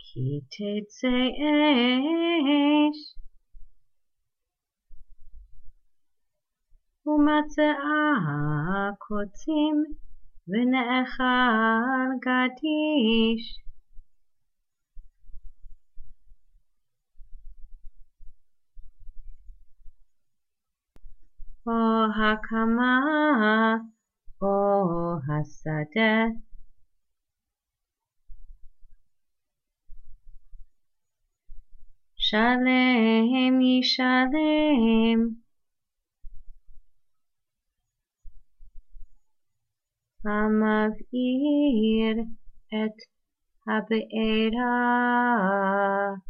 כי תצא אש ומצאה קוצים ונאכל גדיש. או הקמה או השדה שלם ישלם. המבעיר את הבעירה